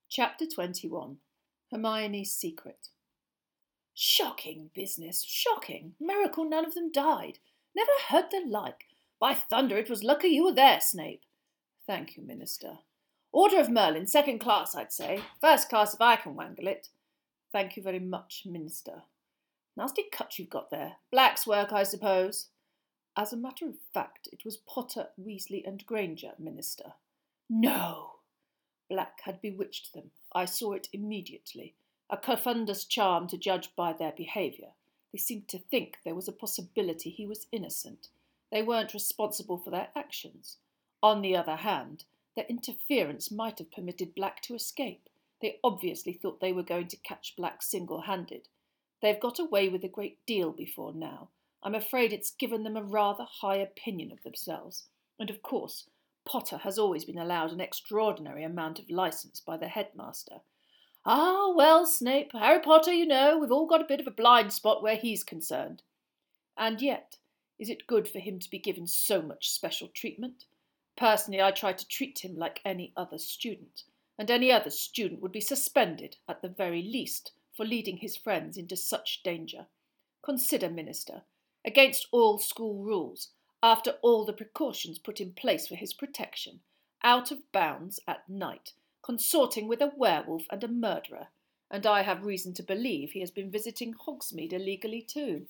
Chapter 21. Hermione's Secret. Shocking business, shocking. Miracle none of them died. Never heard the like. By thunder, it was lucky you were there, Snape. Thank you, Minister. Order of Merlin, second class, I'd say. First class if I can wangle it. Thank you very much, Minister. Nasty cut you've got there. Black's work, I suppose. As a matter of fact, it was Potter, Weasley and Granger, Minister. No! Black had bewitched them. I saw it immediately. A Confundus charm to judge by their behaviour. They seemed to think there was a possibility he was innocent. They weren't responsible for their actions. On the other hand, their interference might have permitted Black to escape. They obviously thought they were going to catch Black single-handed. They've got away with a great deal before now. I'm afraid it's given them a rather high opinion of themselves. And of course, Potter has always been allowed an extraordinary amount of licence by the headmaster. Ah, well, Snape, Harry Potter, you know, we've all got a bit of a blind spot where he's concerned. And yet, is it good for him to be given so much special treatment? Personally, I try to treat him like any other student, and any other student would be suspended, at the very least, for leading his friends into such danger. Consider, Minister, against all school rules, after all the precautions put in place for his protection, out of bounds at night, consorting with a werewolf and a murderer, and I have reason to believe he has been visiting Hogsmeade illegally too.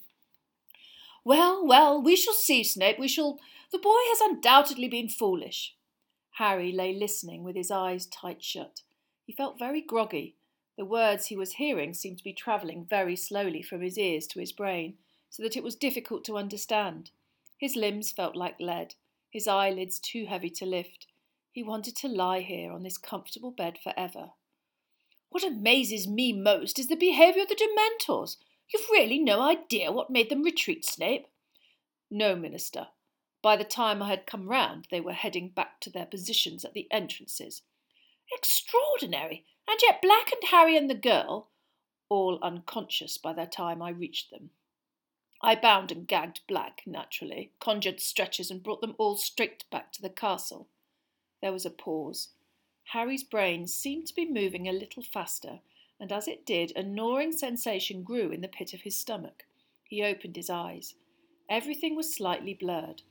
Well, we shall see, Snape, we shall. The boy has undoubtedly been foolish. Harry lay listening with his eyes tight shut. He felt very groggy. The words he was hearing seemed to be travelling very slowly from his ears to his brain, so that it was difficult to understand. His limbs felt like lead, his eyelids too heavy to lift. He wanted to lie here on this comfortable bed forever. What amazes me most is the behaviour of the Dementors. You've really no idea what made them retreat, Snape? No, Minister. By the time I had come round, they were heading back to their positions at the entrances. Extraordinary! And yet Black and Harry and the girl, all unconscious by the time I reached them. I bound and gagged Black, naturally, conjured stretchers and brought them all straight back to the castle. There was a pause. Harry's brain seemed to be moving a little faster, and as it did, a gnawing sensation grew in the pit of his stomach. He opened his eyes. Everything was slightly blurred.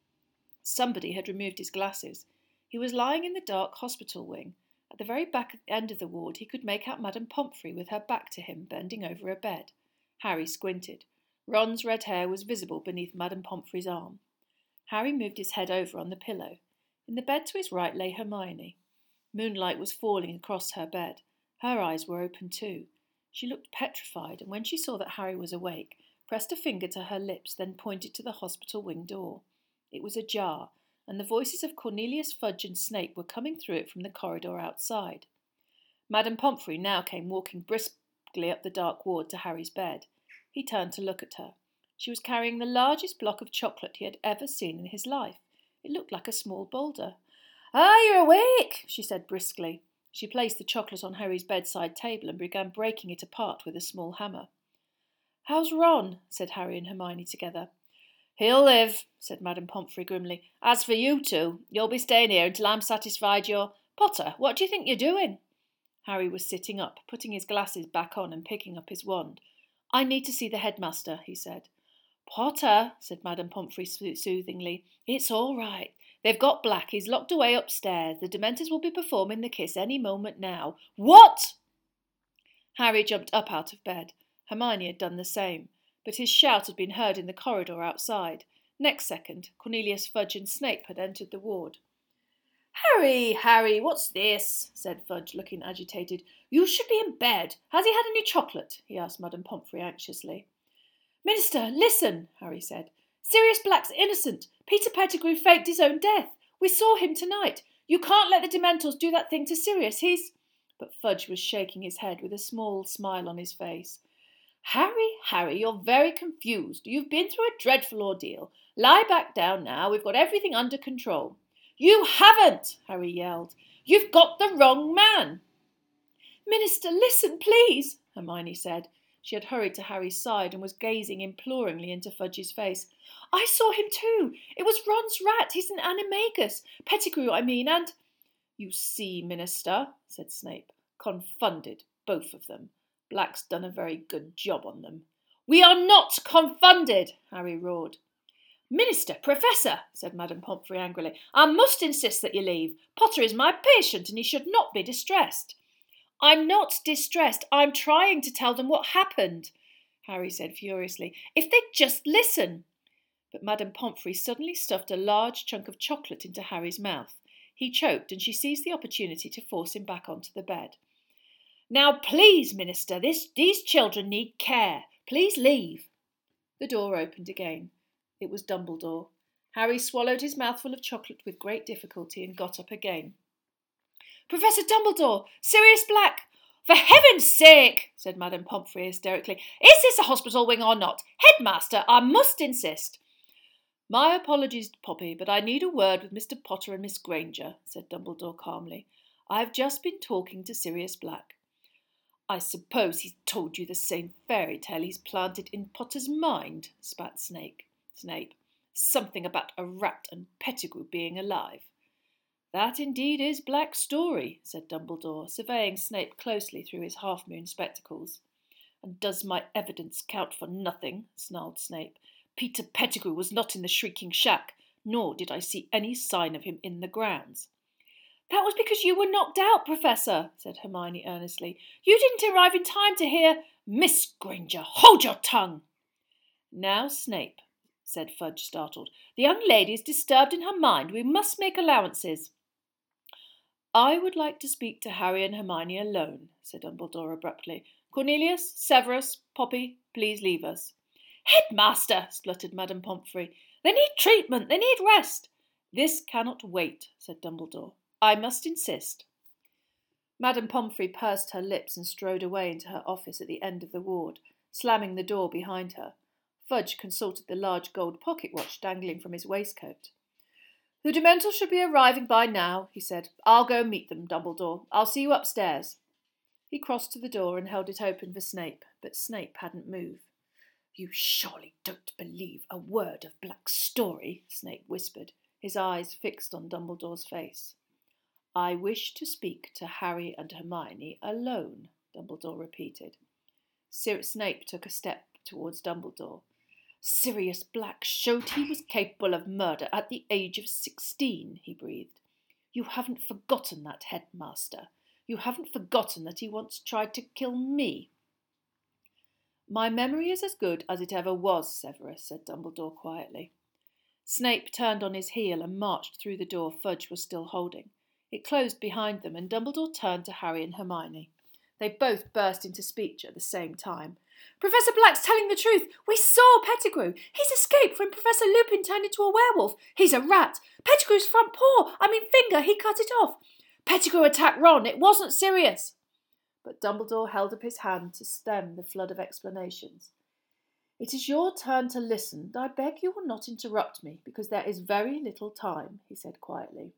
Somebody had removed his glasses. He was lying in the dark hospital wing. At the very back end of the ward he could make out Madame Pomfrey with her back to him, bending over a bed. Harry squinted. Ron's red hair was visible beneath Madame Pomfrey's arm. Harry moved his head over on the pillow. In the bed to his right lay Hermione. Moonlight was falling across her bed. Her eyes were open too. She looked petrified, and when she saw that Harry was awake, pressed a finger to her lips, then pointed to the hospital wing door. It was ajar, and the voices of Cornelius, Fudge and Snape were coming through it from the corridor outside. Madame Pomfrey now came walking briskly up the dark ward to Harry's bed. He turned to look at her. She was carrying the largest block of chocolate he had ever seen in his life. It looked like a small boulder. "Ah, you're awake," she said briskly. She placed the chocolate on Harry's bedside table and began breaking it apart with a small hammer. "How's Ron?" said Harry and Hermione together. "He'll live," said Madame Pomfrey grimly. "As for you two, you'll be staying here until I'm satisfied you're... Potter, what do you think you're doing?" Harry was sitting up, putting his glasses back on and picking up his wand. "I need to see the headmaster," he said. "Potter," said Madame Pomfrey soothingly, "it's all right. They've got Black. He's locked away upstairs. The Dementors will be performing the kiss any moment now." "What?" Harry jumped up out of bed. Hermione had done the same, but his shout had been heard in the corridor outside. Next second, Cornelius, Fudge and Snape had entered the ward. Harry, what's this?" said Fudge, looking agitated. "You should be in bed. Has he had any chocolate?" he asked Madame Pomfrey anxiously. "Minister, listen," Harry said. "Sirius Black's innocent. Peter Pettigrew faked his own death. We saw him tonight. You can't let the Dementors do that thing to Sirius. He's—" But Fudge was shaking his head with a small smile on his face. Harry, you're very confused. You've been through a dreadful ordeal. Lie back down now. We've got everything under control." "You haven't!" Harry yelled. "You've got the wrong man." "Minister, listen, please," Hermione said. She had hurried to Harry's side and was gazing imploringly into Fudge's face. "I saw him too. It was Ron's rat. He's an animagus. Pettigrew, I mean, and—" "You see, Minister," said Snape, Confounded, both of them. Black's done a very good job on them. We are not confounded, Harry roared. Minister, Professor, said Madame Pomfrey angrily, I must insist that you leave. Potter is my patient, and he should not be distressed. I'm not distressed. I'm trying to tell them what happened, Harry said furiously. If they'd just listen. But Madame Pomfrey suddenly stuffed a large chunk of chocolate into Harry's mouth. He choked, and she seized the opportunity to force him back onto the bed. Now, please, Minister, these children need care. Please leave. The door opened again. It was Dumbledore. Harry swallowed his mouthful of chocolate with great difficulty and got up again. Professor Dumbledore! Sirius Black! For heaven's sake, said Madame Pomfrey hysterically, is this a hospital wing or not? Headmaster, I must insist. My apologies, Poppy, but I need a word with Mr. Potter and Miss Granger, said Dumbledore calmly. I have just been talking to Sirius Black. I suppose he's told you the same fairy tale he's planted in Potter's mind, spat Snape. Something about a rat and Pettigrew being alive. That indeed is Black's story, said Dumbledore, surveying Snape closely through his half-moon spectacles. And does my evidence count for nothing? Snarled Snape. Peter Pettigrew was not in the Shrieking Shack, nor did I see any sign of him in the grounds. That was because you were knocked out, Professor, said Hermione earnestly. You didn't arrive in time to hear— Miss Granger, hold your tongue! Now, Snape, said Fudge, startled, the young lady is disturbed in her mind. We must make allowances. I would like to speak to Harry and Hermione alone, said Dumbledore abruptly. Cornelius, Severus, Poppy, please leave us. Headmaster, spluttered Madame Pomfrey. They need treatment. They need rest. This cannot wait, said Dumbledore. I must insist. Madame Pomfrey pursed her lips and strode away into her office at the end of the ward, slamming the door behind her. Fudge consulted the large gold pocket watch dangling from his waistcoat. The Dementors should be arriving by now, he said. I'll go meet them, Dumbledore. I'll see you upstairs. He crossed to the door and held it open for Snape, but Snape hadn't moved. You surely don't believe a word of Black's story, Snape whispered, his eyes fixed on Dumbledore's face. I wish to speak to Harry and Hermione alone, Dumbledore repeated. Snape took a step towards Dumbledore. Sirius Black showed he was capable of murder at the age of 16, he breathed. You haven't forgotten that, Headmaster. You haven't forgotten that he once tried to kill me. My memory is as good as it ever was, Severus, said Dumbledore quietly. Snape turned on his heel and marched through the door Fudge was still holding. It closed behind them, and Dumbledore turned to Harry and Hermione. They both burst into speech at the same time. Professor Black's telling the truth. We saw Pettigrew. He's escaped when Professor Lupin turned into a werewolf. He's a rat. Pettigrew's front paw, finger, he cut it off. Pettigrew attacked Ron. It wasn't Sirius. But Dumbledore held up his hand to stem the flood of explanations. It is your turn to listen, and I beg you will not interrupt me, because there is very little time, he said quietly.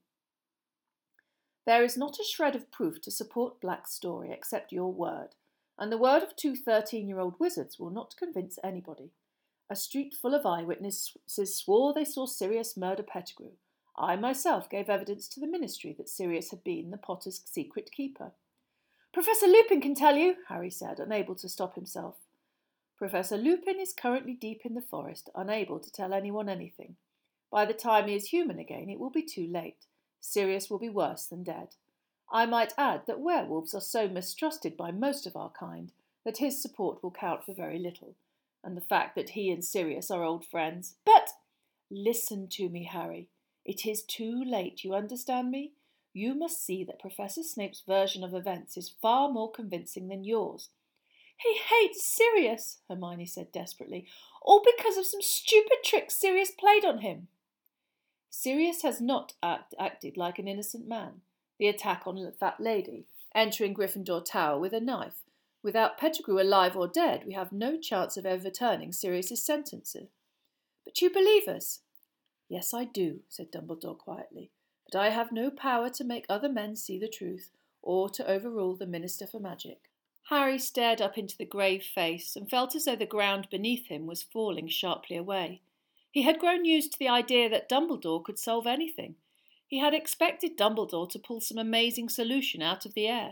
There is not a shred of proof to support Black's story except your word, and the word of two 13-year-old wizards will not convince anybody. A street full of eyewitnesses swore they saw Sirius murder Pettigrew. I myself gave evidence to the ministry that Sirius had been the Potter's secret keeper. Professor Lupin can tell you, Harry said, unable to stop himself. Professor Lupin is currently deep in the forest, unable to tell anyone anything. By the time he is human again, it will be too late. Sirius will be worse than dead. I might add that werewolves are so mistrusted by most of our kind that his support will count for very little, and the fact that he and Sirius are old friends. But listen to me, Harry. It is too late, you understand me? You must see that Professor Snape's version of events is far more convincing than yours. He hates Sirius, Hermione said desperately, all because of some stupid trick Sirius played on him. Sirius has not acted like an innocent man. The attack on the fat lady, entering Gryffindor Tower with a knife. Without Pettigrew alive or dead, we have no chance of overturning Sirius's sentences. But you believe us? Yes, I do, said Dumbledore quietly. But I have no power to make other men see the truth, or to overrule the Minister for Magic. Harry stared up into the grave face and felt as though the ground beneath him was falling sharply away. He had grown used to the idea that Dumbledore could solve anything. He had expected Dumbledore to pull some amazing solution out of the air.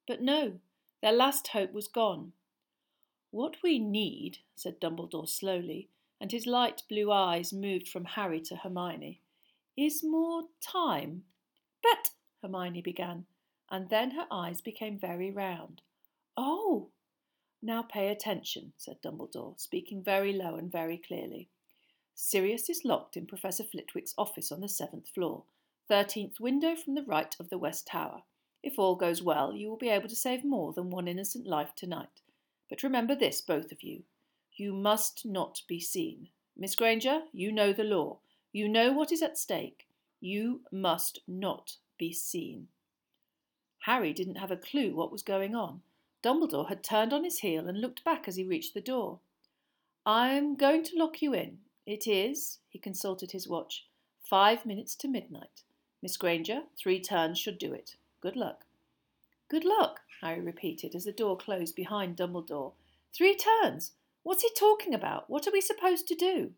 But no, their last hope was gone. "What we need," said Dumbledore slowly, and his light blue eyes moved from Harry to Hermione, "is more time." "But," Hermione began, and then her eyes became very round. "Oh!" "Now pay attention," said Dumbledore, speaking very low and very clearly. "Sirius is locked in Professor Flitwick's office on the 7th floor, 13th window from the right of the West Tower. If all goes well, you will be able to save more than one innocent life tonight. But remember this, both of you. You must not be seen. Miss Granger, you know the law. You know what is at stake. You must not be seen." Harry didn't have a clue what was going on. Dumbledore had turned on his heel and looked back as he reached the door. "I'm going to lock you in. It is," he consulted his watch, 5 minutes to midnight. Miss Granger, 3 turns should do it. Good luck." "Good luck," Harry repeated as the door closed behind Dumbledore. 3 turns? What's he talking about? What are we supposed to do?"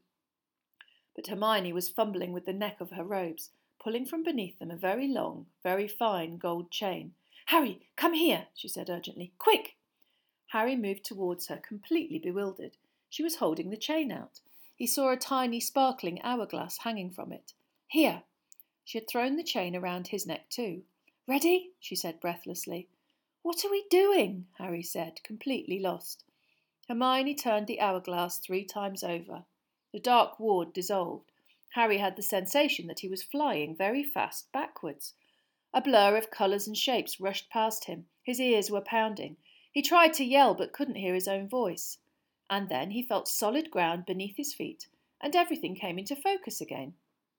But Hermione was fumbling with the neck of her robes, pulling from beneath them a very long, very fine gold chain. "Harry, come here," she said urgently. "Quick!" Harry moved towards her, completely bewildered. She was holding the chain out. He saw a tiny sparkling hourglass hanging from it. "Here." She had thrown the chain around his neck too. "Ready?" she said breathlessly. "What are we doing?" Harry said, completely lost. Hermione turned the hourglass 3 times over. The dark ward dissolved. Harry had the sensation that he was flying very fast backwards. A blur of colours and shapes rushed past him. His ears were pounding. He tried to yell but couldn't hear his own voice. And then he felt solid ground beneath his feet, and everything came into focus again.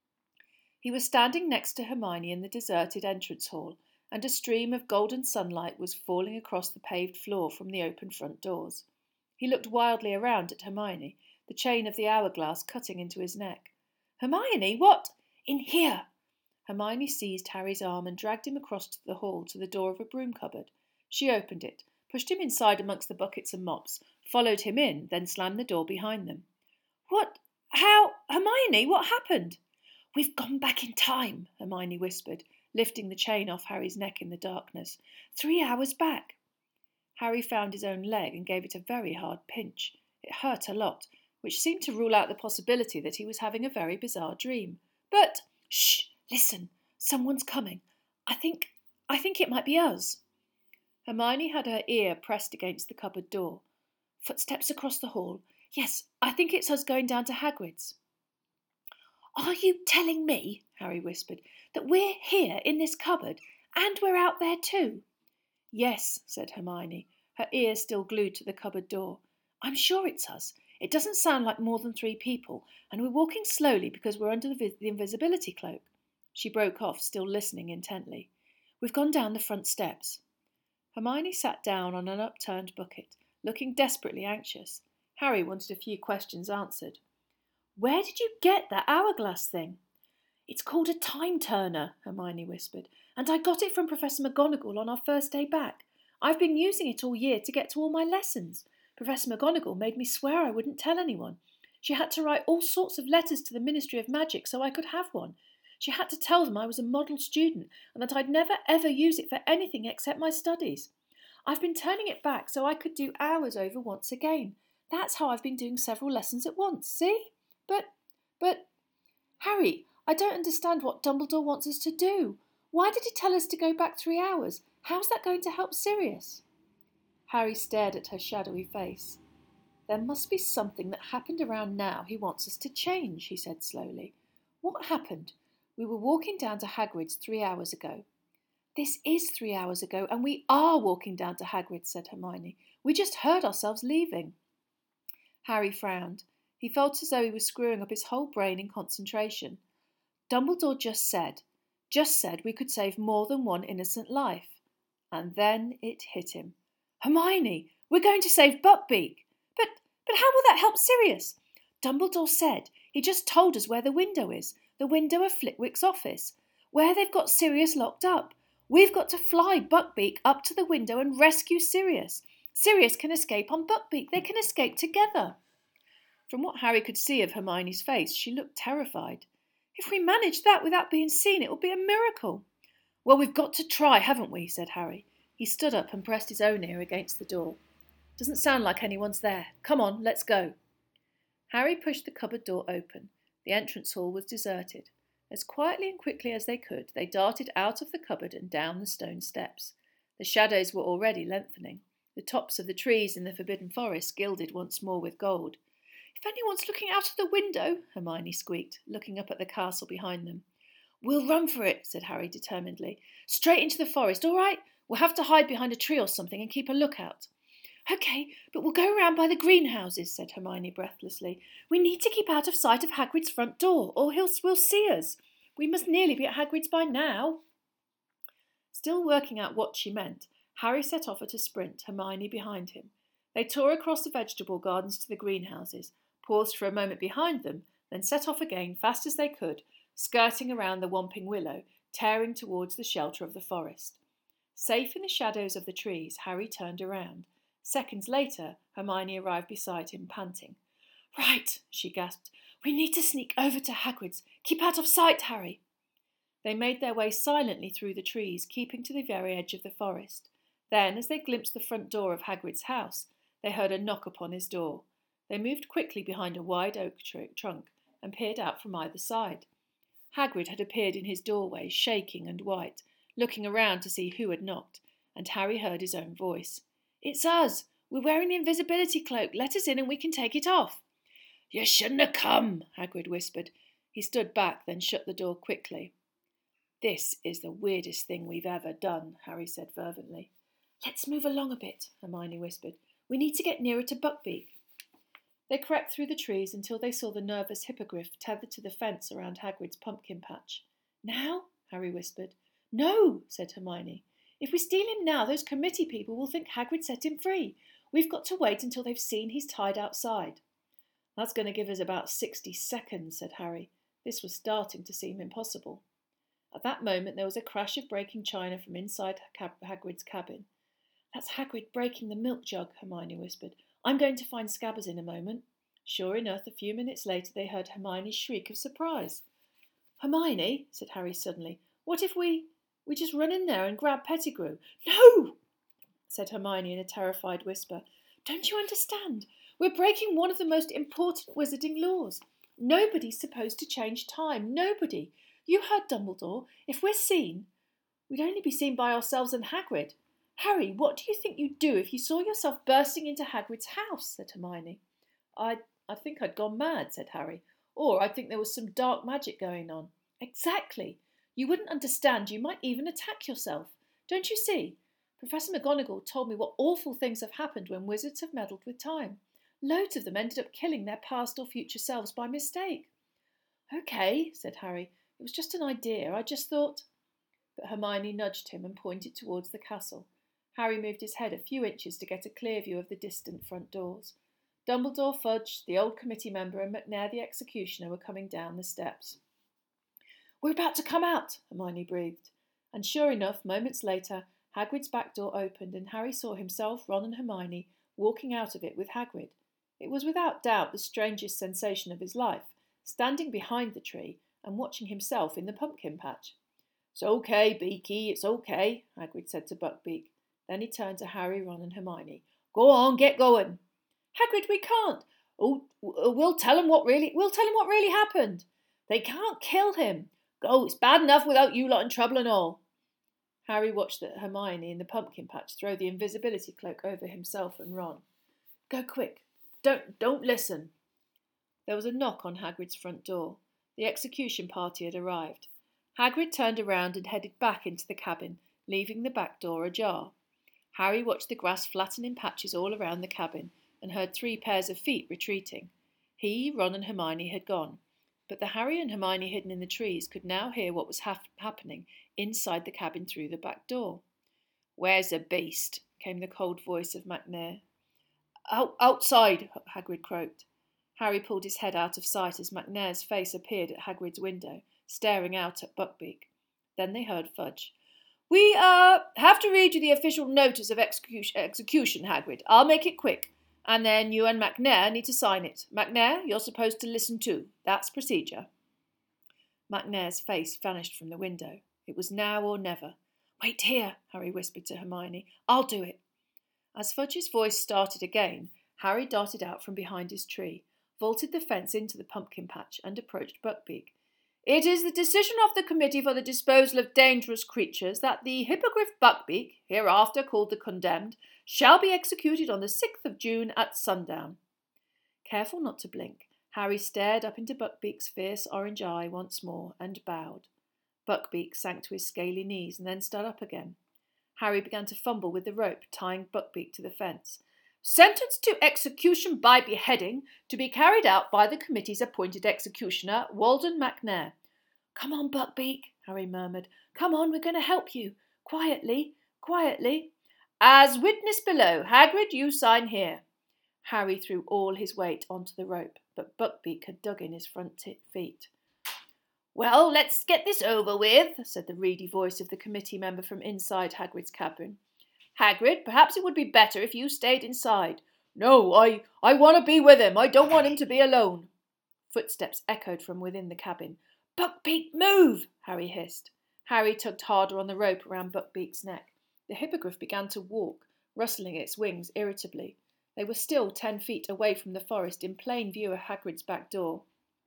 He was standing next to Hermione in the deserted entrance hall, and a stream of golden sunlight was falling across the paved floor from the open front doors. He looked wildly around at Hermione, the chain of the hourglass cutting into his neck. "Hermione, what—" "In here!" Hermione seized Harry's arm and dragged him across the hall to the door of a broom cupboard. She opened it, pushed him inside amongst the buckets and mops, followed him in, then slammed the door behind them. "What? How? Hermione, what happened?" "We've gone back in time," Hermione whispered, lifting the chain off Harry's neck in the darkness. 3 hours back." Harry found his own leg and gave it a very hard pinch. It hurt a lot, which seemed to rule out the possibility that he was having a very bizarre dream. "But—" "Shh! Listen! Someone's coming. I think it might be us." Hermione had her ear pressed against the cupboard door. "Footsteps across the hall. Yes, I think it's us going down to Hagrid's." "Are you telling me," Harry whispered, "that we're here in this cupboard and we're out there too?" "Yes," said Hermione, her ear still glued to the cupboard door. "I'm sure it's us. It doesn't sound like more than 3 people, and we're walking slowly because we're under the invisibility cloak." She broke off, still listening intently. "We've gone down the front steps." Hermione sat down on an upturned bucket, looking desperately anxious. Harry wanted a few questions answered. "Where did you get that hourglass thing?" "It's called a time turner," Hermione whispered, "and I got it from Professor McGonagall on our first day back. I've been using it all year to get to all my lessons. Professor McGonagall made me swear I wouldn't tell anyone. She had to write all sorts of letters to the Ministry of Magic so I could have one. She had to tell them I was a model student and that I'd never ever use it for anything except my studies. I've been turning it back so I could do hours over once again. That's how I've been doing several lessons at once, see? But, Harry, I don't understand what Dumbledore wants us to do. Why did he tell us to go back 3 hours? How's that going to help Sirius?" Harry stared at her shadowy face. "There must be something that happened around now he wants us to change," he said slowly. "What happened? We were walking down to Hagrid's 3 hours ago." "This is 3 hours ago, and we are walking down to Hagrid's," said Hermione. "We just heard ourselves leaving." Harry frowned. He felt as though he was screwing up his whole brain in concentration. Dumbledore just said we could save more than one innocent life. And then it hit him. "Hermione, we're going to save Buckbeak." But how will that help Sirius?" "Dumbledore said. He just told us where the window is, the window of Flitwick's office, where they've got Sirius locked up. We've got to fly Buckbeak up to the window and rescue Sirius. Sirius can escape on Buckbeak. They can escape together." From what Harry could see of Hermione's face, she looked terrified. "If we manage that without being seen, it will be a miracle." "Well, we've got to try, haven't we?" said Harry. He stood up and pressed his own ear against the door. Doesn't sound like anyone's there. Come on, let's go. Harry pushed the cupboard door open. The entrance hall was deserted. As quietly and quickly as they could, they darted out of the cupboard and down the stone steps. The shadows were already lengthening. The tops of the trees in the Forbidden Forest gilded once more with gold. If anyone's looking out of the window, Hermione squeaked, looking up at the castle behind them. We'll run for it, said Harry determinedly. Straight into the forest, all right? We'll have to hide behind a tree or something and keep a lookout. OK, but we'll go round by the greenhouses, said Hermione breathlessly. We need to keep out of sight of Hagrid's front door, or will see us. We must nearly be at Hagrid's by now. Still working out what she meant, Harry set off at a sprint, Hermione behind him. They tore across the vegetable gardens to the greenhouses, paused for a moment behind them, then set off again fast as they could, skirting around the Whomping Willow, tearing towards the shelter of the forest. Safe in the shadows of the trees, Harry turned around. Seconds later, Hermione arrived beside him, panting. Right, she gasped. We need to sneak over to Hagrid's. Keep out of sight, Harry. They made their way silently through the trees, keeping to the very edge of the forest. Then, as they glimpsed the front door of Hagrid's house, they heard a knock upon his door. They moved quickly behind a wide oak trunk and peered out from either side. Hagrid had appeared in his doorway, shaking and white, looking around to see who had knocked, and Harry heard his own voice. It's us. We're wearing the invisibility cloak. Let us in and we can take it off. You shouldn't have come, Hagrid whispered. He stood back, then shut the door quickly. This is the weirdest thing we've ever done, Harry said fervently. Let's move along a bit, Hermione whispered. We need to get nearer to Buckbeak. They crept through the trees until they saw the nervous hippogriff tethered to the fence around Hagrid's pumpkin patch. Now? Harry whispered. No, said Hermione. If we steal him now, those committee people will think Hagrid set him free. We've got to wait until they've seen he's tied outside. That's going to give us about 60 seconds, said Harry. This was starting to seem impossible. At that moment there was a crash of breaking china from inside Hagrid's cabin. That's Hagrid breaking the milk jug, Hermione whispered. I'm going to find Scabbers in a moment. Sure enough, a few minutes later they heard Hermione's shriek of surprise. Hermione, said Harry suddenly, what if we just run in there and grab Pettigrew? No, said Hermione in a terrified whisper. Don't you understand? We're breaking one of the most important wizarding laws. Nobody's supposed to change time. Nobody. You heard Dumbledore. If we're seen, we'd only be seen by ourselves and Hagrid. Harry, what do you think you'd do if you saw yourself bursting into Hagrid's house? Said Hermione. I think I'd gone mad, said Harry. Or I'd think there was some dark magic going on. Exactly. You wouldn't understand. You might even attack yourself. Don't you see? Professor McGonagall told me what awful things have happened when wizards have meddled with time. Loads of them ended up killing their past or future selves by mistake. OK, said Harry. It was just an idea. I just thought... But Hermione nudged him and pointed towards the castle. Harry moved his head a few inches to get a clear view of the distant front doors. Dumbledore, Fudge, the old committee member, and McNair the executioner were coming down the steps. We're about to come out, Hermione breathed. And sure enough, moments later, Hagrid's back door opened and Harry saw himself, Ron and Hermione walking out of it with Hagrid. It was without doubt the strangest sensation of his life, standing behind the tree and watching himself in the pumpkin patch. It's OK, Beaky, it's OK, Hagrid said to Buckbeak. Then he turned to Harry, Ron and Hermione. Go on, get going. Hagrid, we can't. Oh, we'll tell him what really happened. They can't kill him. Go, it's bad enough without you lot in trouble and all. Harry watched Hermione in the pumpkin patch throw the invisibility cloak over himself and Ron. Go quick. Don't listen. There was a knock on Hagrid's front door. The execution party had arrived. Hagrid turned around and headed back into the cabin, leaving the back door ajar. Harry watched the grass flatten in patches all around the cabin and heard 3 pairs of feet retreating. He, Ron and Hermione had gone, but the Harry and Hermione hidden in the trees could now hear what was happening inside the cabin through the back door. Where's the beast? Came the cold voice of McNair. Outside, Hagrid croaked. Harry pulled his head out of sight as McNair's face appeared at Hagrid's window, staring out at Buckbeak. Then they heard Fudge. We have to read you the official notice of execution, Hagrid. I'll make it quick. And then you and McNair need to sign it. McNair, you're supposed to listen too. That's procedure. McNair's face vanished from the window. It was now or never. Wait here, Harry whispered to Hermione. I'll do it. As Fudge's voice started again, Harry darted out from behind his tree, vaulted the fence into the pumpkin patch, and approached Buckbeak. It is the decision of the Committee for the Disposal of Dangerous Creatures that the Hippogriff Buckbeak, hereafter called the Condemned, shall be executed on the 6th of June at sundown. Careful not to blink, Harry stared up into Buckbeak's fierce orange eye once more and bowed. Buckbeak sank to his scaly knees and then stood up again. Harry began to fumble with the rope, tying Buckbeak to the fence. Sentenced to execution by beheading, to be carried out by the committee's appointed executioner, Walden McNair. Come on, Buckbeak, Harry murmured. Come on, we're going to help you. Quietly, quietly. As witness below, Hagrid, you sign here. Harry threw all his weight onto the rope, but Buckbeak had dug in his front feet. Well, let's get this over with, said the reedy voice of the committee member from inside Hagrid's cabin. Hagrid, perhaps it would be better if you stayed inside. No, I want to be with him. I don't want him to be alone. Footsteps echoed from within the cabin. Buckbeak, move! Harry hissed. Harry tugged harder on the rope around Buckbeak's neck. The hippogriff began to walk, rustling its wings irritably. They were still 10 feet away from the forest, in plain view of Hagrid's back door.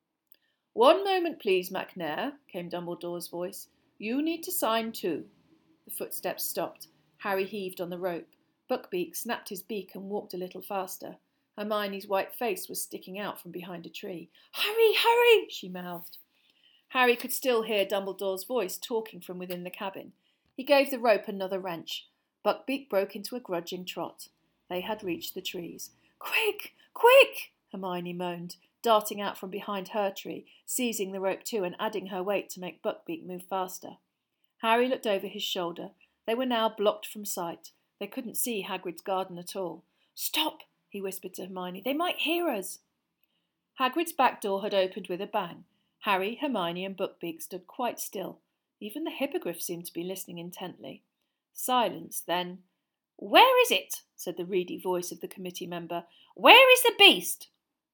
One moment, please, McNair, came Dumbledore's voice. You need to sign too. The footsteps stopped. Harry heaved on the rope. Buckbeak snapped his beak and walked a little faster. Hermione's white face was sticking out from behind a tree. Hurry, hurry, she mouthed. Harry could still hear Dumbledore's voice talking from within the cabin. He gave the rope another wrench. Buckbeak broke into a grudging trot. They had reached the trees. Quick, quick, Hermione moaned, darting out from behind her tree, seizing the rope too and adding her weight to make Buckbeak move faster. Harry looked over his shoulder. They were now blocked from sight. They couldn't see Hagrid's garden at all. Stop, he whispered to Hermione. They might hear us. Hagrid's back door had opened with a bang. Harry, Hermione and Buckbeak stood quite still. Even the hippogriff seemed to be listening intently. Silence, then. Where is it? Said the reedy voice of the committee member. Where is the beast?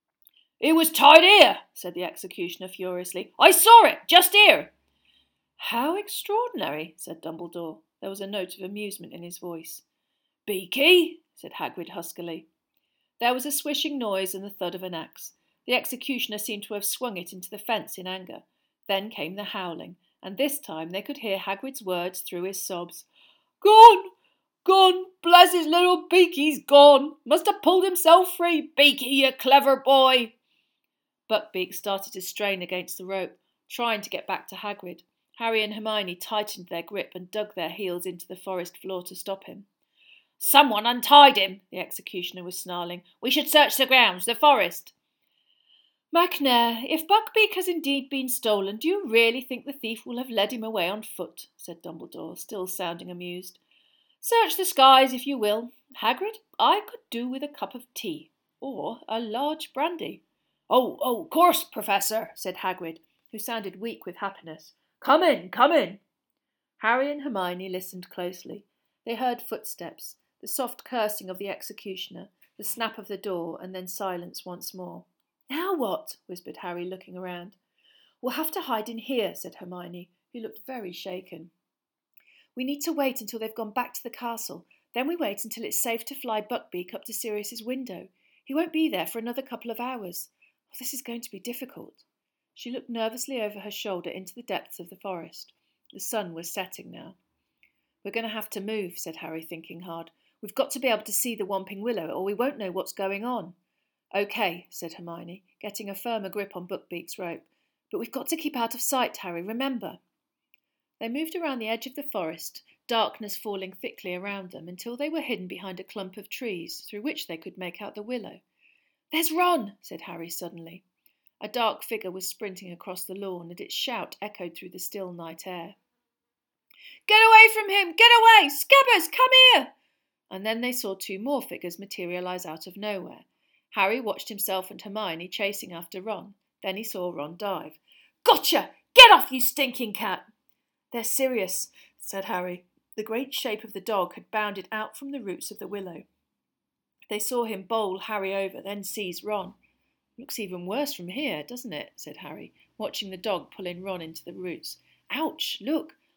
It was tied here, said the executioner furiously. I saw it, just here. How extraordinary, said Dumbledore. There was a note of amusement in his voice. Beaky, said Hagrid huskily. There was a swishing noise and the thud of an axe. The executioner seemed to have swung it into the fence in anger. Then came the howling, and this time they could hear Hagrid's words through his sobs. Gone! Gone! Bless his little Beaky's gone! Must have pulled himself free! Beaky, you clever boy! Buckbeak started to strain against the rope, trying to get back to Hagrid. Harry and Hermione tightened their grip and dug their heels into the forest floor to stop him. Someone untied him, the executioner was snarling. We should search the grounds, the forest. McNair, if Buckbeak has indeed been stolen, do you really think the thief will have led him away on foot? Said Dumbledore, still sounding amused. Search the skies, if you will. Hagrid, I could do with a cup of tea, or a large brandy. Oh, of course, Professor, said Hagrid, who sounded weak with happiness. Come in, come in. Harry and Hermione listened closely. They heard footsteps, the soft cursing of the executioner, the snap of the door, and then silence once more. Now what? Whispered Harry, looking around. We'll have to hide in here, said Hermione, who looked very shaken. We need to wait until they've gone back to the castle. Then we wait until it's safe to fly Buckbeak up to Sirius's window. He won't be there for another couple of hours. Oh, this is going to be difficult. She looked nervously over her shoulder into the depths of the forest. The sun was setting now. We're going to have to move, said Harry, thinking hard. We've got to be able to see the Whomping Willow, or we won't know what's going on. OK, said Hermione, getting a firmer grip on Buckbeak's rope. But we've got to keep out of sight, Harry, remember. They moved around the edge of the forest, darkness falling thickly around them, until they were hidden behind a clump of trees, through which they could make out the willow. There's Ron, said Harry suddenly. A dark figure was sprinting across the lawn, and its shout echoed through the still night air. Get away from him! Get away! Scabbers, come here! And then they saw 2 more figures materialise out of nowhere. Harry watched himself and Hermione chasing after Ron. Then he saw Ron dive. Gotcha! Get off, you stinking cat! They're Sirius, said Harry. The great shape of the dog had bounded out from the roots of the willow. They saw him bowl Harry over, then seize Ron. Looks even worse from here, doesn't it? Said Harry, watching the dog pull in Ron into the roots. Ouch, look,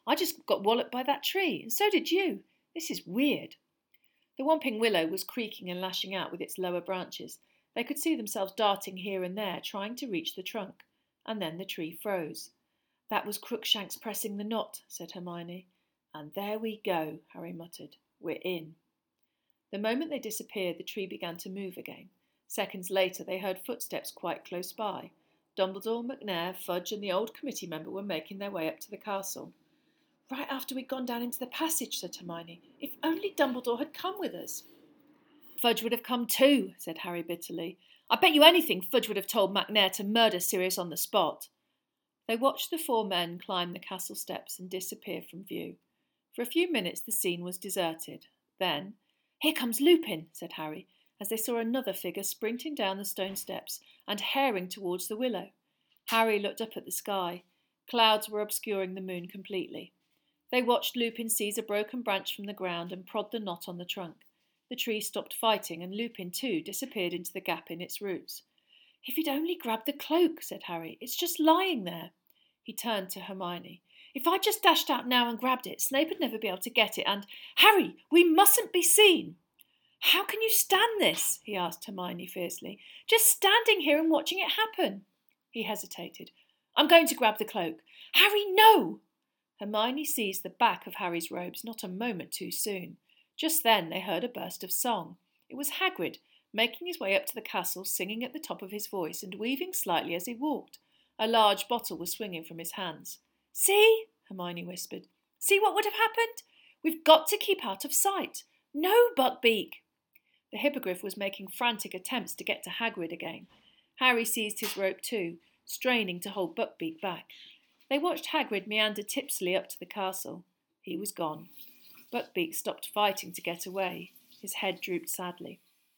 I just got walloped by that tree, and so did you. This is weird." The Whomping Willow was creaking and lashing out with its lower branches. They could see themselves darting here and there, trying to reach the trunk. And then the tree froze. "That was Crookshanks pressing the knot," said Hermione. "And there we go," Harry muttered. "We're in." The moment they disappeared, the tree began to move again. Seconds later, they heard footsteps quite close by. Dumbledore, McNair, Fudge, and the old committee member were making their way up to the castle. "Right after we'd gone down into the passage," said Hermione. "If only Dumbledore had come with us." "Fudge would have come too," said Harry bitterly. "I bet you anything Fudge would have told McNair to murder Sirius on the spot." They watched the four men climb the castle steps and disappear from view. For a few minutes the scene was deserted. Then, "Here comes Lupin," said Harry, as they saw another figure sprinting down the stone steps and haring towards the willow. Harry looked up at the sky. Clouds were obscuring the moon completely. They watched Lupin seize a broken branch from the ground and prod the knot on the trunk. The tree stopped fighting, and Lupin, too, disappeared into the gap in its roots. "If he'd only grabbed the cloak," said Harry. "It's just lying there." He turned to Hermione. "If I just dashed out now and grabbed it, Snape would never be able to get it, and— Harry, we mustn't be seen!" "How can you stand this?" he asked Hermione fiercely. "Just standing here and watching it happen." He hesitated. "I'm going to grab the cloak." "Harry, no!" Hermione seized the back of Harry's robes not a moment too soon. Just then they heard a burst of song. It was Hagrid, making his way up to the castle, singing at the top of his voice and weaving slightly as he walked. A large bottle was swinging from his hands. "See?" Hermione whispered. "See what would have happened? We've got to keep out of sight. No, Buckbeak!" The Hippogriff was making frantic attempts to get to Hagrid again. Harry seized his rope too, straining to hold Buckbeak back. They watched Hagrid meander tipsily up to the castle. He was gone. Buckbeak stopped fighting to get away. His head drooped sadly.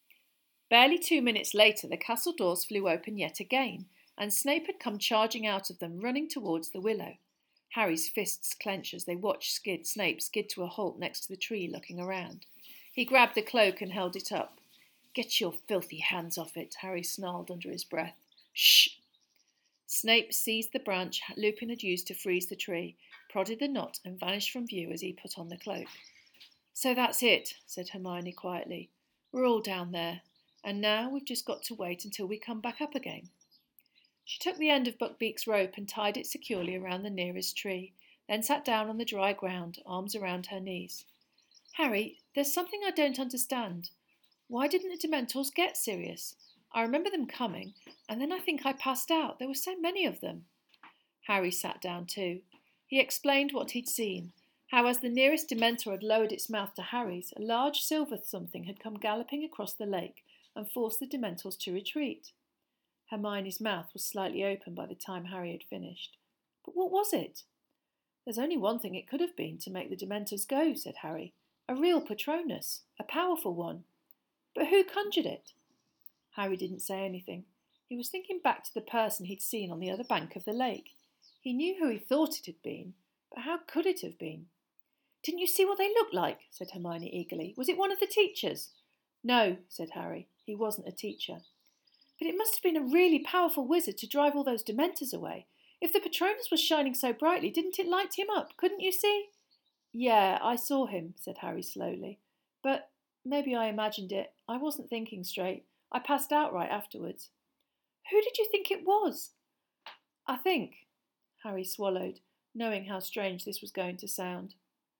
Barely 2 minutes later, the castle doors flew open yet again, and Snape had come charging out of them, running towards the willow. Harry's fists clenched as they watched Snape skid to a halt next to the tree, looking around. He grabbed the cloak and held it up. "Get your filthy hands off it," Harry snarled under his breath. "Shh!" Snape seized the branch Lupin had used to freeze the tree, prodded the knot, and vanished from view as he put on the cloak. "So that's it," said Hermione quietly. "We're all down there, and now we've just got to wait until we come back up again." She took the end of Buckbeak's rope and tied it securely around the nearest tree, then sat down on the dry ground, arms around her knees. "Harry, there's something I don't understand. Why didn't the Dementors get Sirius? I remember them coming, and then I think I passed out. There were so many of them." Harry sat down too. He explained what he'd seen, how as the nearest Dementor had lowered its mouth to Harry's, a large silver something had come galloping across the lake and forced the Dementors to retreat. Hermione's mouth was slightly open by the time Harry had finished. "But what was it?" "There's only one thing it could have been to make the Dementors go," said Harry. "A real Patronus, a powerful one. But who conjured it?" Harry didn't say anything. He was thinking back to the person he'd seen on the other bank of the lake. He knew who he thought it had been, but how could it have been? "Didn't you see what they looked like?" said Hermione eagerly. "Was it one of the teachers?" "No," said Harry. "He wasn't a teacher." "But it must have been a really powerful wizard to drive all those Dementors away. If the Patronus was shining so brightly, didn't it light him up? Couldn't you see?" "Yeah, I saw him," said Harry slowly. "But maybe I imagined it. I wasn't thinking straight. I passed out right afterwards." "Who did you think it was?" "I think—" Harry swallowed, knowing how strange this was going to sound.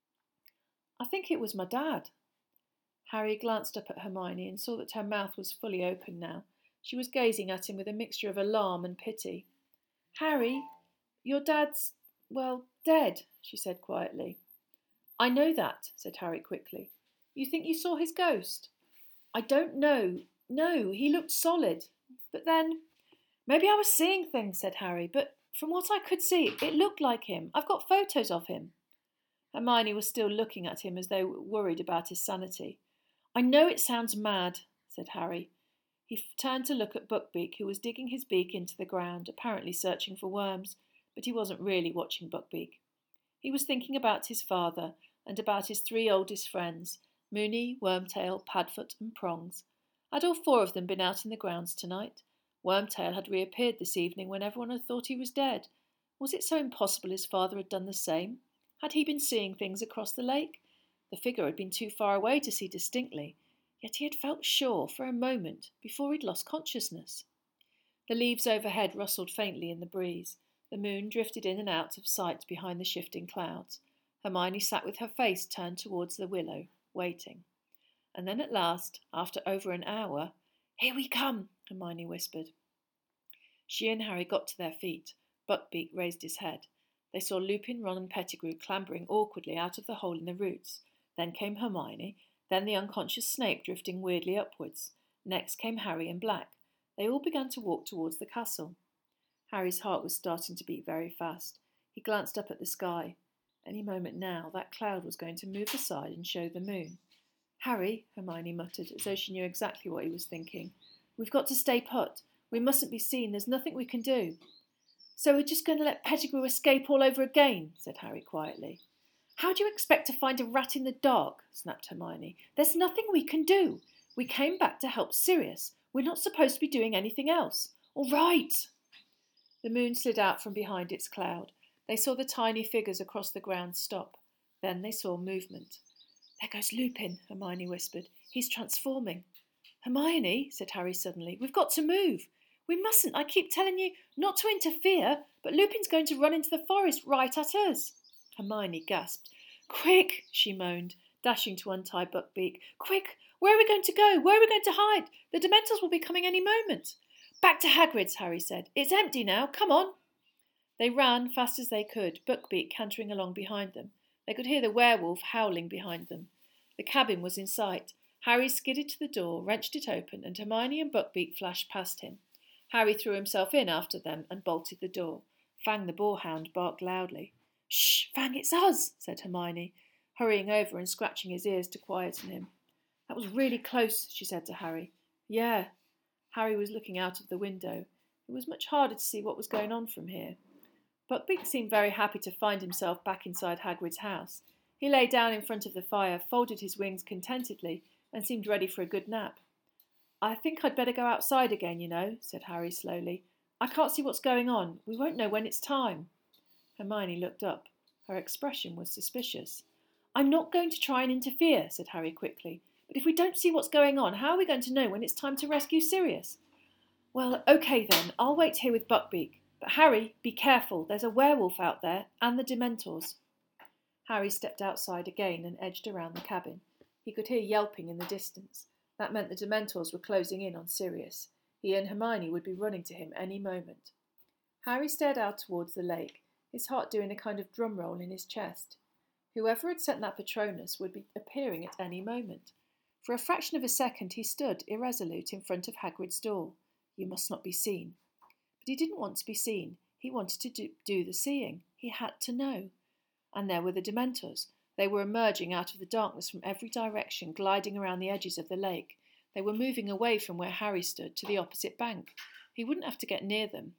"I think it was my dad." Harry glanced up at Hermione and saw that her mouth was fully open now. She was gazing at him with a mixture of alarm and pity. "Harry, your dad's, well, dead," she said quietly. "I know that," said Harry quickly. "You think you saw his ghost?" "I don't know. No, he looked solid. But then—" "Maybe I was seeing things," said Harry, "but from what I could see, it looked like him. I've got photos of him." Hermione was still looking at him as though worried about his sanity. "I know it sounds mad," said Harry. He turned to look at Buckbeak, who was digging his beak into the ground, apparently searching for worms, but he wasn't really watching Buckbeak. He was thinking about his father and about his 3 oldest friends, Moony, Wormtail, Padfoot and Prongs. Had all 4 of them been out in the grounds tonight? Wormtail had reappeared this evening when everyone had thought he was dead. Was it so impossible his father had done the same? Had he been seeing things across the lake? The figure had been too far away to see distinctly, yet he had felt sure for a moment before he'd lost consciousness. The leaves overhead rustled faintly in the breeze. The moon drifted in and out of sight behind the shifting clouds. Hermione sat with her face turned towards the willow, waiting. And then at last, after over an hour, "Here we come," Hermione whispered. She and Harry got to their feet. Buckbeak raised his head. They saw Lupin, Ron and Pettigrew clambering awkwardly out of the hole in the roots. Then came Hermione, then the unconscious Snape drifting weirdly upwards. Next came Harry and Black. They all began to walk towards the castle. Harry's heart was starting to beat very fast. He glanced up at the sky. Any moment now, that cloud was going to move aside and show the moon. "Harry," Hermione muttered, as though she knew exactly what he was thinking. "We've got to stay put. We mustn't be seen. There's nothing we can do." "So we're just going to let Pettigrew escape all over again," said Harry quietly. "How do you expect to find a rat in the dark?" snapped Hermione. "There's nothing we can do. We came back to help Sirius. We're not supposed to be doing anything else." "All right." The moon slid out from behind its cloud. They saw the tiny figures across the ground stop. Then they saw movement. "There goes Lupin," Hermione whispered. "He's transforming." "Hermione," said Harry suddenly, "we've got to move. We mustn't. I keep telling you not to interfere, but Lupin's going to run into the forest right at us." Hermione gasped. "Quick," she moaned, dashing to untie Buckbeak. "Quick! Where are we going to go? Where are we going to hide? The Dementors will be coming any moment." "Back to Hagrid's," Harry said. "It's empty now. Come on." They ran fast as they could, Buckbeak cantering along behind them. They could hear the werewolf howling behind them. The cabin was in sight. Harry skidded to the door, wrenched it open, and Hermione and Buckbeak flashed past him. Harry threw himself in after them and bolted the door. Fang the boarhound barked loudly. "Shh, Fang, it's us," said Hermione, hurrying over and scratching his ears to quieten him. "That was really close," she said to Harry. "Yeah." Harry was looking out of the window. It was much harder to see what was going on from here. Buckbeak seemed very happy to find himself back inside Hagrid's house. He lay down in front of the fire, folded his wings contentedly, and seemed ready for a good nap. "I think I'd better go outside again, you know," said Harry slowly. "I can't see what's going on. We won't know when it's time." Hermione looked up. Her expression was suspicious. "I'm not going to try and interfere," said Harry quickly. "But if we don't see what's going on, how are we going to know when it's time to rescue Sirius?" "Well, okay then. I'll wait here with Buckbeak. But Harry, be careful. There's a werewolf out there, and the Dementors." Harry stepped outside again and edged around the cabin. He could hear yelping in the distance. That meant the Dementors were closing in on Sirius. He and Hermione would be running to him any moment. Harry stared out towards the lake, his heart doing a kind of drum roll in his chest. Whoever had sent that Patronus would be appearing at any moment. For a fraction of a second he stood, irresolute, in front of Hagrid's door. You must not be seen. But he didn't want to be seen. He wanted to do the seeing. He had to know. And there were the Dementors. They were emerging out of the darkness from every direction, gliding around the edges of the lake. They were moving away from where Harry stood to the opposite bank. He wouldn't have to get near them.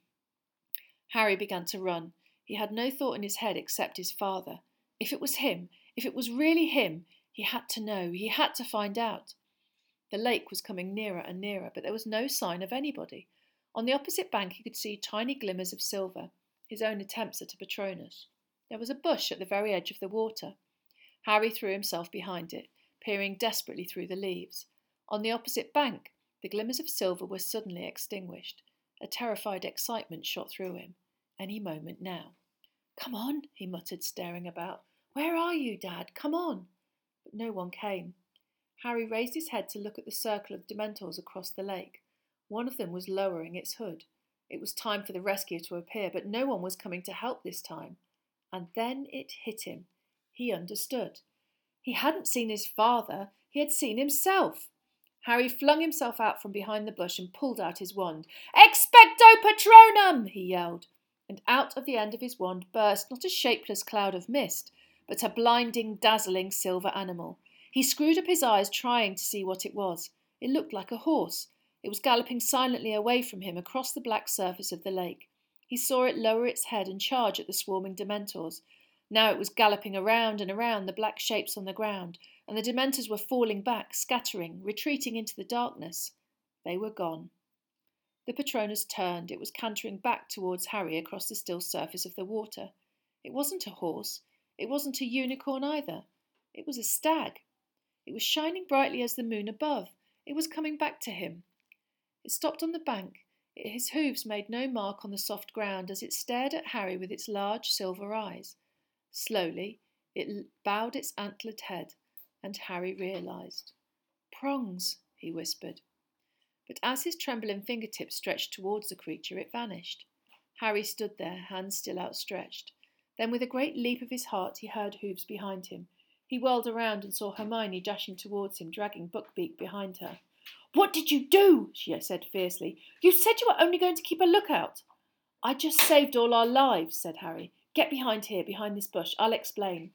Harry began to run. He had no thought in his head except his father. If it was him, if it was really him, he had to know, he had to find out. The lake was coming nearer and nearer, but there was no sign of anybody. On the opposite bank he could see tiny glimmers of silver, his own attempts at a Patronus. There was a bush at the very edge of the water. Harry threw himself behind it, peering desperately through the leaves. On the opposite bank, the glimmers of silver were suddenly extinguished. A terrified excitement shot through him. Any moment now. "Come on," he muttered, staring about. "Where are you, Dad? Come on." But no one came. Harry raised his head to look at the circle of Dementors across the lake. One of them was lowering its hood. It was time for the rescue to appear, but no one was coming to help this time. And then it hit him. He understood. He hadn't seen his father. He had seen himself. Harry flung himself out from behind the bush and pulled out his wand. "Expecto Patronum!" he yelled. And out of the end of his wand burst not a shapeless cloud of mist, but a blinding, dazzling silver animal. He screwed up his eyes, trying to see what it was. It looked like a horse. It was galloping silently away from him across the black surface of the lake. He saw it lower its head and charge at the swarming Dementors. Now it was galloping around and around the black shapes on the ground, and the Dementors were falling back, scattering, retreating into the darkness. They were gone. The Patronus turned. It was cantering back towards Harry across the still surface of the water. It wasn't a horse. It wasn't a unicorn either. It was a stag. It was shining brightly as the moon above. It was coming back to him. It stopped on the bank. His hooves made no mark on the soft ground as it stared at Harry with its large silver eyes. Slowly, it bowed its antlered head, and Harry realised. "Prongs," he whispered. But as his trembling fingertips stretched towards the creature, it vanished. Harry stood there, hands still outstretched. Then, with a great leap of his heart, he heard hoofs behind him. He whirled around and saw Hermione dashing towards him, dragging Buckbeak behind her. "What did you do?" she said fiercely. "You said you were only going to keep a lookout." "I just saved all our lives," said Harry. "Get behind here, behind this bush. I'll explain."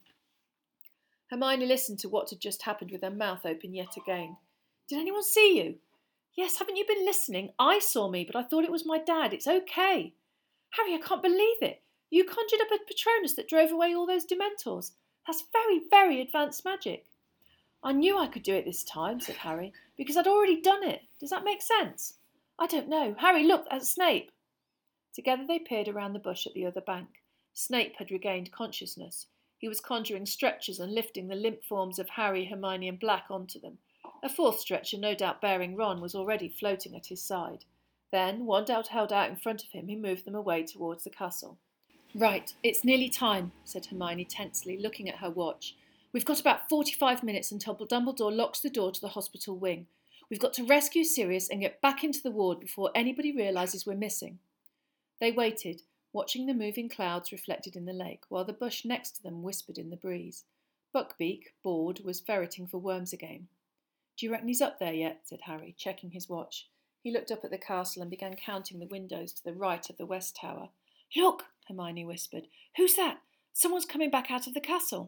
Hermione listened to what had just happened with her mouth open yet again. "Did anyone see you?" "Yes, haven't you been listening? I saw me, but I thought it was my dad. It's okay." "Harry, I can't believe it. You conjured up a Patronus that drove away all those Dementors. That's very, very advanced magic." "I knew I could do it this time," said Harry, "because I'd already done it. Does that make sense?" "I don't know. Harry, look, that's Snape." Together they peered around the bush at the other bank. Snape had regained consciousness. He was conjuring stretchers and lifting the limp forms of Harry, Hermione and Black onto them. A fourth stretcher, no doubt bearing Ron, was already floating at his side. Then, Wand held out in front of him, he moved them away towards the castle. "Right, it's nearly time," said Hermione tensely, looking at her watch. "We've got about 45 minutes until Dumbledore locks the door to the hospital wing. We've got to rescue Sirius and get back into the ward before anybody realises we're missing." They waited, watching the moving clouds reflected in the lake, while the bush next to them whispered in the breeze. Buckbeak, bored, was ferreting for worms again. "Do you reckon he's up there yet?" said Harry, checking his watch. He looked up at the castle and began counting the windows to the right of the west tower. "Look!" Hermione whispered. "Who's that? Someone's coming back out of the castle."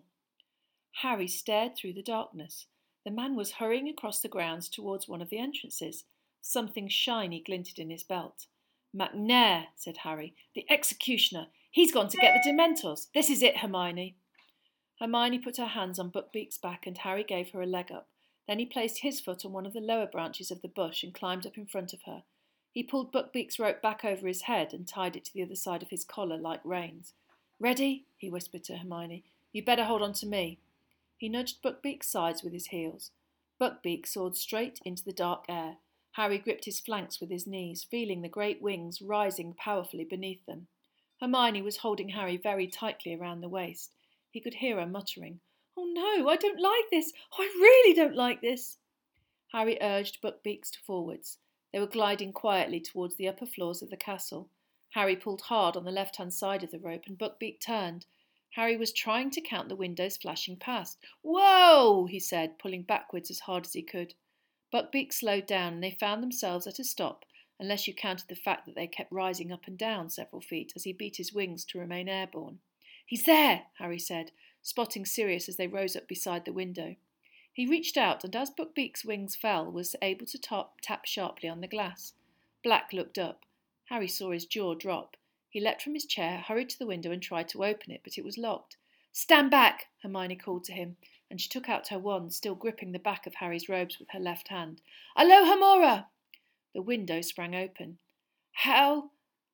Harry stared through the darkness. The man was hurrying across the grounds towards one of the entrances. Something shiny glinted in his belt. "MacNair," said Harry. "The executioner. He's gone to get the Dementors. This is it, Hermione." Hermione put her hands on Buckbeak's back and Harry gave her a leg up. Then he placed his foot on one of the lower branches of the bush and climbed up in front of her. He pulled Buckbeak's rope back over his head and tied it to the other side of his collar like reins. "Ready?" he whispered to Hermione. "You better hold on to me." He nudged Buckbeak's sides with his heels. Buckbeak soared straight into the dark air. Harry gripped his flanks with his knees, feeling the great wings rising powerfully beneath them. Hermione was holding Harry very tightly around the waist. He could hear her muttering, "Oh no, I don't like this. Oh, I really don't like this." Harry urged Buckbeak forwards. They were gliding quietly towards the upper floors of the castle. Harry pulled hard on the left-hand side of the rope and Buckbeak turned. Harry was trying to count the windows flashing past. "Whoa!" he said, pulling backwards as hard as he could. Buckbeak slowed down and they found themselves at a stop, unless you counted the fact that they kept rising up and down several feet as he beat his wings to remain airborne. "He's there," Harry said, spotting Sirius as they rose up beside the window. He reached out and as Buckbeak's wings fell, was able to tap sharply on the glass. Black looked up. Harry saw his jaw drop. He leapt from his chair, hurried to the window and tried to open it, but it was locked. "Stand back!" Hermione called to him, and she took out her wand, still gripping the back of Harry's robes with her left hand. "Alohomora!" The window sprang open. How?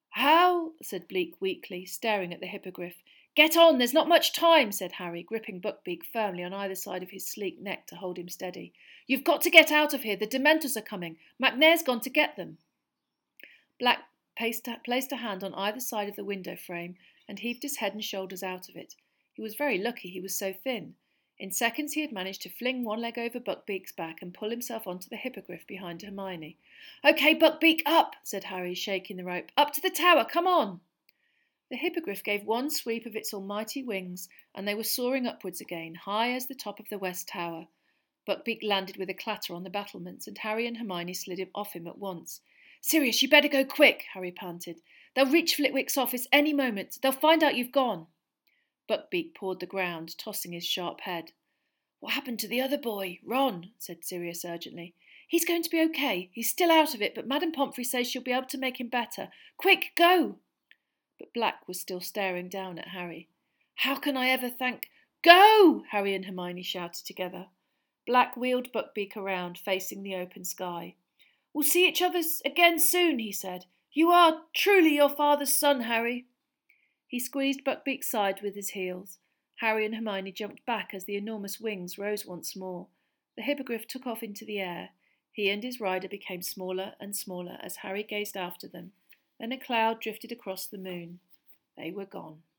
Said Bleak weakly, staring at the hippogriff. "Get on, there's not much time," said Harry, gripping Buckbeak firmly on either side of his sleek neck to hold him steady. "You've got to get out of here. The Dementors are coming. MacNair's gone to get them." Black placed a hand on either side of the window frame and heaved his head and shoulders out of it. He was very lucky he was so thin. In seconds he had managed to fling one leg over Buckbeak's back and pull himself onto the hippogriff behind Hermione. "Okay, Buckbeak, up," said Harry, shaking the rope. "Up to the tower, come on." The hippogriff gave one sweep of its almighty wings, and they were soaring upwards again, high as the top of the west tower. Buckbeak landed with a clatter on the battlements, and Harry and Hermione slid him off him at once. "Sirius, you better go quick," Harry panted. "They'll reach Flitwick's office any moment. They'll find out you've gone." Buckbeak pawed the ground, tossing his sharp head. "What happened to the other boy, Ron?" said Sirius urgently. "He's going to be okay. He's still out of it, but Madame Pomfrey says she'll be able to make him better. Quick, go!" But Black was still staring down at Harry. "How can I ever thank—" "Go!" Harry and Hermione shouted together. Black wheeled Buckbeak around, facing the open sky. "We'll see each other again soon," he said. "You are truly your father's son, Harry." He squeezed Buckbeak's side with his heels. Harry and Hermione jumped back as the enormous wings rose once more. The hippogriff took off into the air. He and his rider became smaller and smaller as Harry gazed after them. Then a cloud drifted across the moon. They were gone.